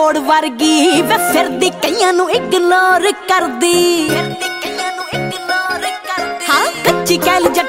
ਮੋੜ ਵਰਗੀ ਵੇ ਫਿਰਦੀ ਕਈਆਂ ਨੂੰ ਇਗਨੋਰ ਕਰਦੀ ਹਾਂ ਕੱਚੀ ਕੈਲ